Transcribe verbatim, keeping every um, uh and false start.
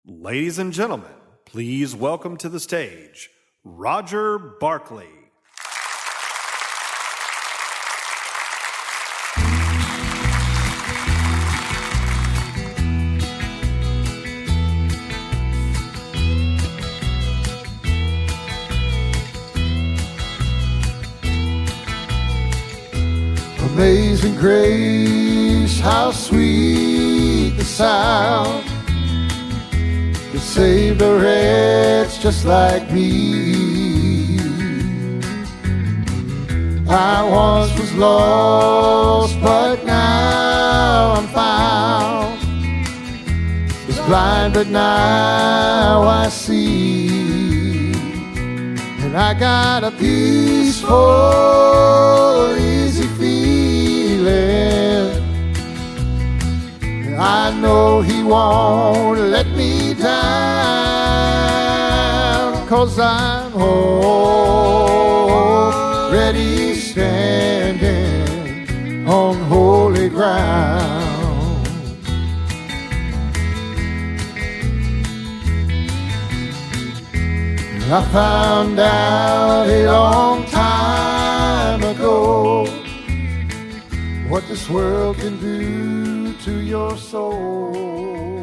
Ladies and gentlemen, please welcome to the stage, Roger Barkley. Amazing grace, how sweet the sound that saved a wretch just like me. I once was lost, but now I'm found. Was blind, but now I see. And I got a peaceful, easy feeling. I know he won't let me down, 'cause I'm already standing on holy ground. I found out a long time ago what this world can do to your soul.